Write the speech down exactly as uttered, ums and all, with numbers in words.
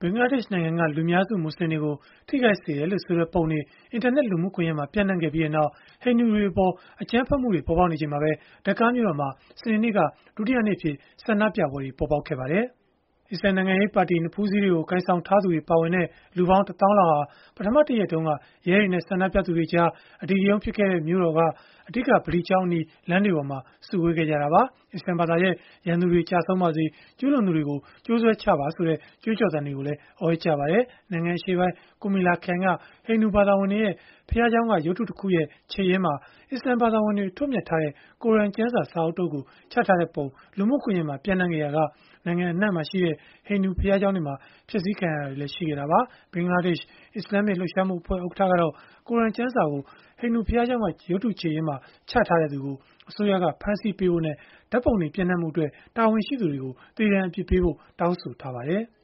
ဘင်္ဂလားဒေ့ရှ်နိုင်ငံက လူများစုမွတ်ဆလင်တွေကို ထိခိုက်စေတယ်လို့ဆိုတဲ့ပုံတွေ အင်တာနက်လူမှုကွန်ယက်မှာ ပျံ့နှံ့ခဲ့ပြီးနောက် ဟိန္ဒူတွေအပေါ် အကြမ်းဖက်မှုတွေ ပေါ်ပေါက်နေချိန်မှာပဲ ဒါကာမြို့တော်မှာ စနေနေ့က ဒုတိယနေ့အဖြစ် ဆန္ဒပြပွဲတွေ ပေါ်ပေါက်ခဲ့ပါတယ်။ အစ္စလာမ်နိုင်ငံရေးပါတီ နဖူးစည်းတွေကို ကိုင်ဆောင်ထားသူတွေ ပါဝင်တဲ့ လူပေါင်း တစ်သောင်းလောက်ဟာ ပထမတရက်တုန်းက ရဲတွေနဲ့ ဆန္ဒပြသူတွေကြား အဓိကရုဏ်းဖြစ်ခဲ့တဲ့ မြို့တော်က အဓိကဗလီကျောင်းအနီး လမ်းတွေပေါ်မှာ စုဝေးခဲ့ကြတာပါ။ အစ္စလာမ်ဘာသာရဲ့ ရန်သူတွေ ကျဆုံးပါစေ၊ ကျုးလွန်သူတွေကို ကြိုးဆွဲချပါဆိုတဲ့ ကြွေးကြော်သံတွေကိုလည်း အော်ဟစ်ကြပါတယ်။ နိုင်ငံအရှေ့ပိုင်း ကူမီလာခရိုင်က ဟိန္ဒူဘာသာဝင်တွေရဲ့ ဘုရားကျောင်းက ရုပ်တုတခုရဲ့ ခြေရင်းမှာ အစ္စလာမ်ဘာသာဝင်တွေ ထွတ်မြတ်ထားတဲ့ ကိုရမ်ကျမ်းစာ စာအုပ်တုတ်ကို ချထားတဲ့ပုံ လူမှုကွန်ယက်မှာ ပျံ့နှံ့ခဲ့ရာက နိုင်ငံအနှံ့မှာရှိတဲ့ ဟိန္ဒူဘုရားကျောင်းတွေမှာ ဖျက်ဆီးခံရတာတွေလည်း ရှိခဲ့တာပါ။ ဘင်္ဂလားဒေ့ရှ် အစ္စလာမ္မစ် လှုပ်ရှားမှုအဖွဲ့ ဥက္ကဋ္ဌကတော့ ကိုရမ်ကျမ်းစာကို ဟိန္ဒူဘုရားကျောင်းက ရုပ်တုခြေရင်းမှာ ချထားတဲ့သူကို အစိုးရက ဖမ်းဆီးပေးဖို့နဲ့ ဓာတ်ပုံတွေ ပျံ့နှံ့မှုအတွက် တာဝန်ရှိသူတွေကို သေဒဏ်အပြစ်ပေးဖို့ တောင်းဆိုထားပါတယ်။